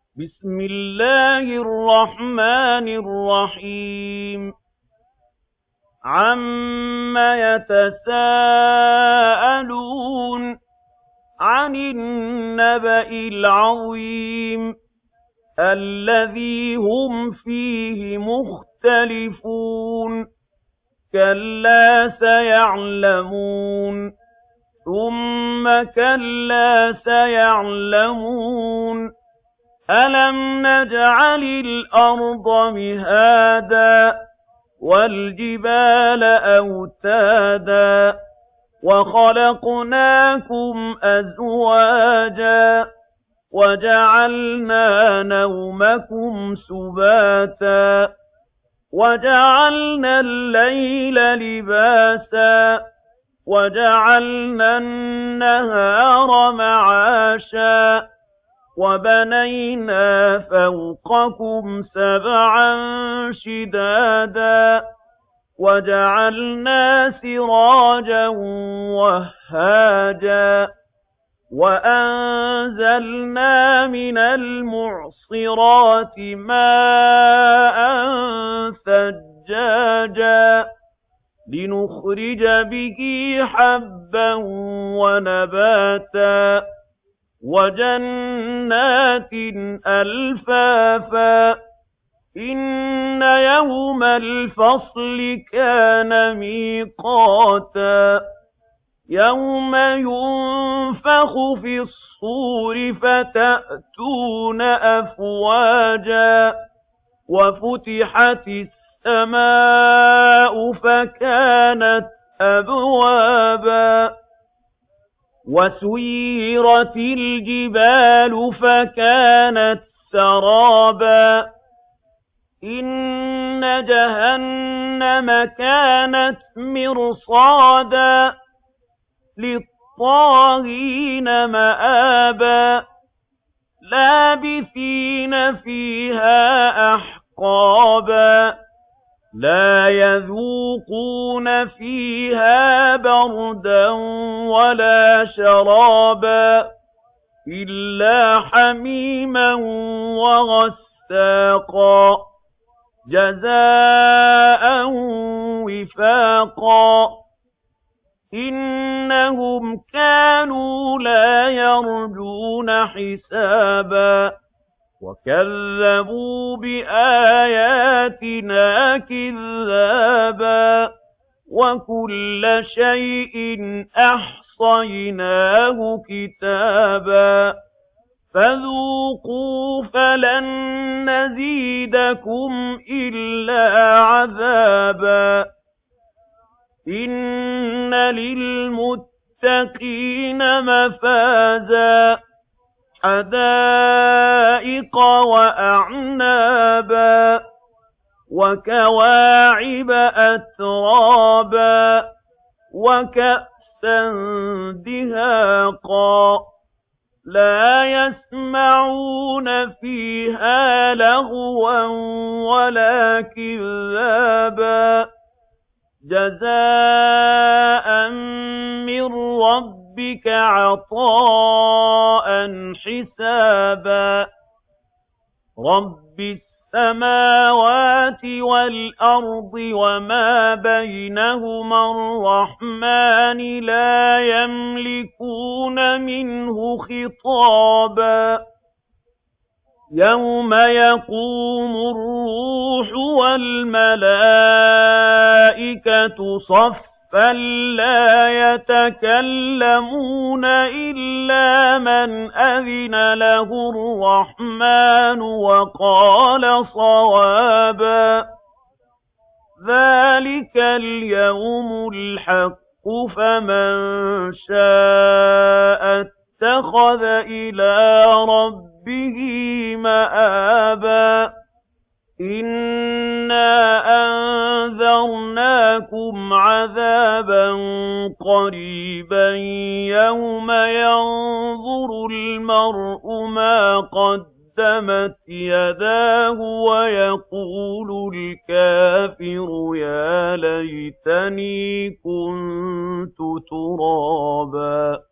بسم الله الرحمن الرحيم عَمَّ يَتَسَاءَلُونَ عَنِ النَّبَإِ الْعَظِيمِ الَّذِي هُمْ فِيهِ مُخْتَلِفُونَ كَلَّا سَيَعْلَمُونَ ثُمَّ كَلَّا سَيَعْلَمُونَ أَلَمْ نَجْعَلِ الْأَرْضَ مِهَادًا وَالْجِبَالَ أَوْتَادًا وَخَلَقْنَاكُمْ أَزْوَاجًا وَجَعَلْنَا نَوْمَكُمْ سُبَاتًا وَجَعَلْنَا اللَّيْلَ لِبَاسًا وَجَعَلْنَا النَّهَارَ مَعَاشًا وَبَنَيْنَا فَوْقَكُمْ سَبْعًا شِدَادًا وَجَعَلْنَا سِرَاجًا وَهَّاجًا وَأَنزَلْنَا مِنَ الْمُعْصِرَاتِ مَاءً ثَجَّاجًا لِّنُخْرِجَ بِهِ حَبًّا وَنَبَاتًا وَجَنَّاتٍ أَلْفَافًا إِنَّ يَوْمَ الْفَصْلِ كَانَ مِيقَاتًا يَوْمَ يُنفَخُ فِي الصُّورِ فَتَأْتُونَ أَفْوَاجًا وَفُتِحَتِ السَّمَاءُ فَكَانَتْ أَبْوَابًا وَسُيِّرَتِ الْجِبَالُ فَكَانَتْ سَرَابًا إِنَّ جَهَنَّمَ كَانَتْ مِرْصَادًا لِّلطَّاغِينَ مَآبًا لَّابِثِينَ فِيهَا أَحْقَابًا لَّا يَذُوقُونَ فِيهَا بَرْدًا وَلَا شَرَابًا إِلَّا حَمِيمًا وَغَسَّاقًا جَزَاءً وِفَاقًا إِنَّهُمْ كَانُوا لَا يَرْجُونَ حِسَابًا وَكَذَّبُوا بِآيَاتِنَا كِذَّابًا وَكُلَّ شَيْءٍ أَحْصَيْنَاهُ كِتَابًا فَذُوقُوا فَلَن نَّزِيدَكُمْ إِلَّا عَذَابًا إِنَّ لِلْمُتَّقِينَ مَفَازًا حَدَائِقَ وَأَعْنَابًا وَكَوَاعِبَ أَتْرَابًا وَكَأْسًا دِهَاقًا لَّا يَسْمَعُونَ فِيهَا لَغْوًا وَلَا كِذَّابًا جَزَاءً مِّن رَّبِّكَ عَطَاءً حِسَابًا رَّبِّ السَّمَاوَاتِ وَالْأَرْضِ وَمَا بَيْنَهُمَا الرَّحْمَٰنِ لَا يَمْلِكُونَ مِنْهُ خِطَابًا يَوْمَ يَقُومُ الرُّوحُ وَالْمَلَائِكَةُ صَفًّا لَّا يَتَكَلَّمُونَ إِلَّا مَنْ أَذِنَ لَهُ الرَّحْمَٰنُ وَقَالَ صَوَابًا ذَٰلِكَ الْيَوْمُ الْحَقُّ فَمَن شَاءَ اتَّخَذَ إِلَىٰ رَبِّهِ مَآبًا إِنَّا أَنذَرْنَاكُمْ عَذَابًا قَرِيبًا يَوْمَ يَنظُرُ الْمَرْءُ مَا قَدَّمَتْ يَدَاهُ وَيَقُولُ الْكَافِرُ يَا لَيْتَنِي كُنتُ تُرَابًا